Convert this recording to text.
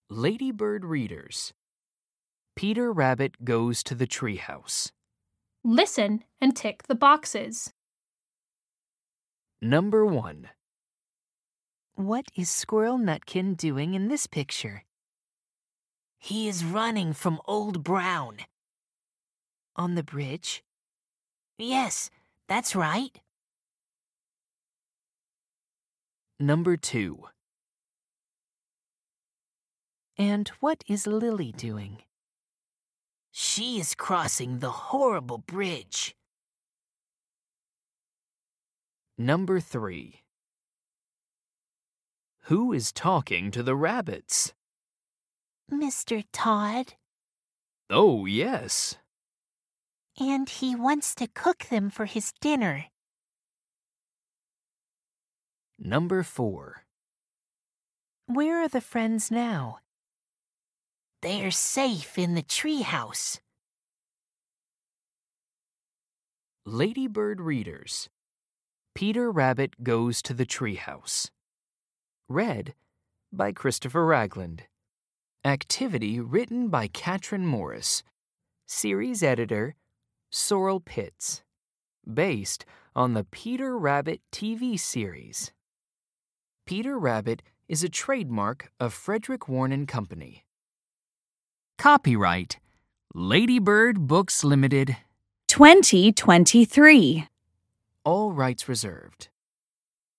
Ladybird readers. Peter Rabbit goes to the treehouse. Listen and tick the boxes. Number 1. What is Squirrel Nutkin doing in this picture? He is running from Old Brown. On the bridge? Yes, that's right. Number 2. And what is Lily doing? She is crossing the horrible bridge. Number 3. Who is talking to the rabbits? Mr. Todd. Oh, yes. And he wants to cook them for his dinner. Number 4. Where are the friends now? They are safe in the treehouse. Ladybird readers. Peter Rabbit goes to the treehouse. Read by Christopher Ragland. Activity written by Katrin Morris. Series editor, Sorrel Pitts. Based on the Peter Rabbit TV series. Peter Rabbit is a trademark of Frederick Warne & Company. Copyright Ladybird Books Limited 2023. All rights reserved.